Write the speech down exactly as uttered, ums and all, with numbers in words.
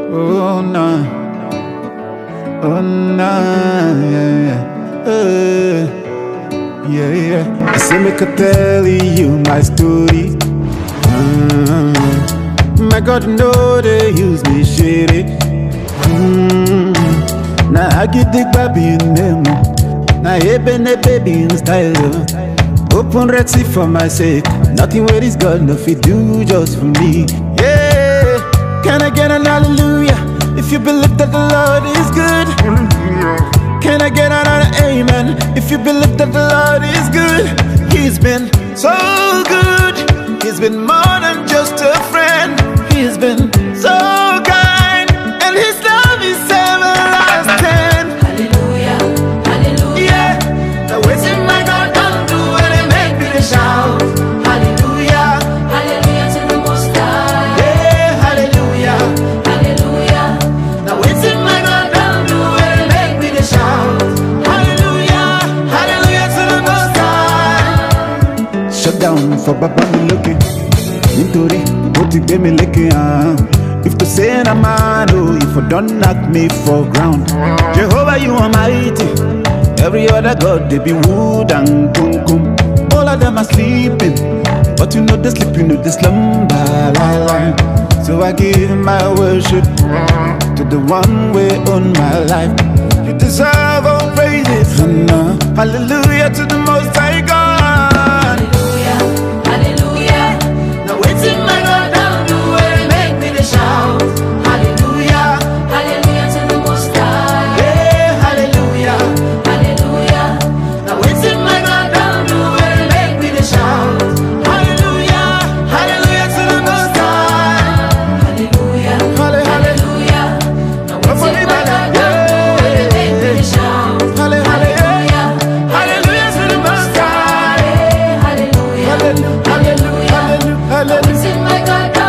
Oh no, oh no, yeah, yeah, uh, yeah, yeah. I say make I tell you my story. Mm. My God know they use me shitty. Mm. Now I get the baby in them. Now even a baby in style. Open Red Sea for my sake. Nothing where this God no fit do just for me. Yeah. Can I get an hallelujah if you believe that the Lord is good? Can I get another amen if you believe that the Lord is good? He's been so good. He's been more than just a friend. He's been so kind, and His love is everlasting. Hallelujah, hallelujah. Yeah, the ways in my God don't do when they make me to shout. Hallelujah, Hallelujah to the Most High. yeah, hallelujah. Hallelujah, The ways in my God don't do when they make me to shout. Hallelujah, hallelujah to the Most High. Shut down for Baba me looking. Nítorí ó ti gbé mi lékè hàn. If to say na man oh, if you don't knock me for ground. Jehovah you are mighty. Every other God they be wood and kum. All of them are sleeping, but you know they sleep, you know they slumber. La, la. So I give my worship to the one way on my life. You deserve all praises. Hallelujah to the Most High God. hallelujah, hallelujah. Now it's in my God down do where they make me to shout. Hallelujah, Hallelujah to the Most High. yeah, hallelujah. Hallelujah, Now it's in my God down do where they make me to shout. Hallelujah, hallelujah to the Most High. hallelujah, Halle- halle- hallelujah. Now it's in my God down where they make me to shout. halle- halle- Hallelujah, Hallelujah to the Most High. hallelujah, Hallelujah, hallelujah, Now hallelujah. it's in my God